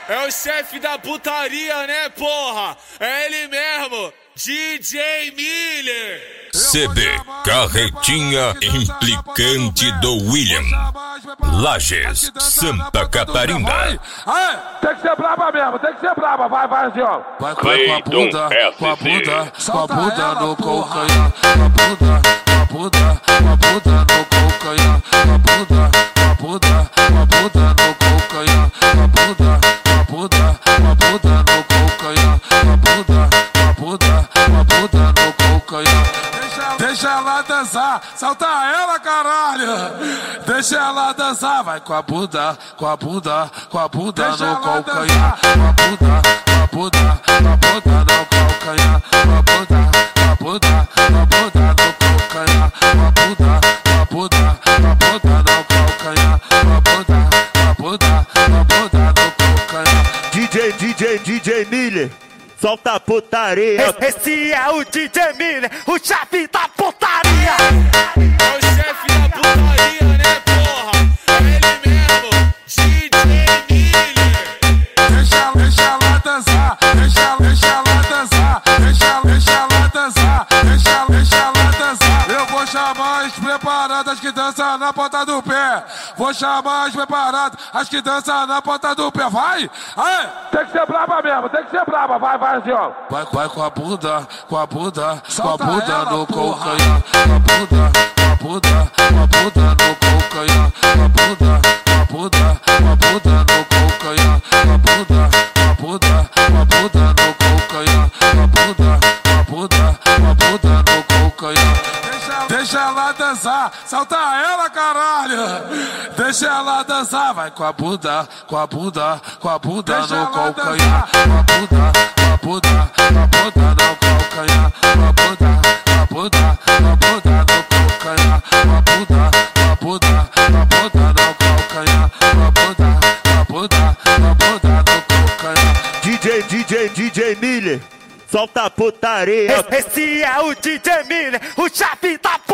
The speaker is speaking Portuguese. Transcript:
É o chefe da putaria, né, porra? É ele mesmo, DJ Miller. CD Carretinha Implicante do William, Lages, Santa Catarina. Tem que ser braba mesmo, tem que ser braba. Vai assim, ó. Vai com a bunda, com a bunda, com a bunda no calcanhar. Com a bunda, com a bunda, com a bunda no calcanhar. Com a bunda, com a bunda, com a bunda no calcanhar. Com a bunda, com a bunda, com a bunda no calcanhar. Com a bunda, com a bunda, com a bunda no calcanhar. Deixa ela dançar, solta ela, caralho. Deixa ela dançar, vai com a bunda, com a bunda, com a bunda no calcanhar. Com a bunda, com a bunda, com a bunda no calcanhar. Com a bunda, com a bunda, com a bunda no calcanhar. Com a bunda, com a bunda, com a bunda no calcanhar. Com a bunda, com a bunda, com a bunda no calcanhar. DJ Miller, solta a putaria. Esse é o DJ Miller, o chefe da putaria. É o chefe da putaria, né, porra? É ele mesmo, DJ Miller. Deixa ela dançar, deixa ela dançar, deixa ela dançar, deixa ela dançar. Eu vou chamar as preparadas que dançam na ponta do pé. Vou chamar as preparadas, as que dançam na ponta do pé. Vai! Aí! Tem que ser braba mesmo, tem que ser braba. Vai assim, ó. Vai com a bunda, com a bunda, com a bunda no calcanhar. Com a bunda, com a bunda, com a bunda no calcanhar. Com a bunda, com a bunda, com a bunda no calcanhar. Com a bunda, com a bunda, com a bunda no calcanhar. Com a bunda, com a bunda, com a bunda no calcanhar. Deixa ela dançar, solta ela, caralho. Deixa ela dançar, vai com a bunda, com a bunda, com a bunda no calcanhar. Com a bunda, com a bunda, com a bunda no calcanhar. Com a bunda, com a bunda, com a bunda no calcanhar. Com a bunda, com a bunda, com a bunda no calcanhar. Com a bunda, com a bunda, com a bunda no calcanhar. DJ Miller, solta a putaria. Esse é o DJ Miller, o chefe da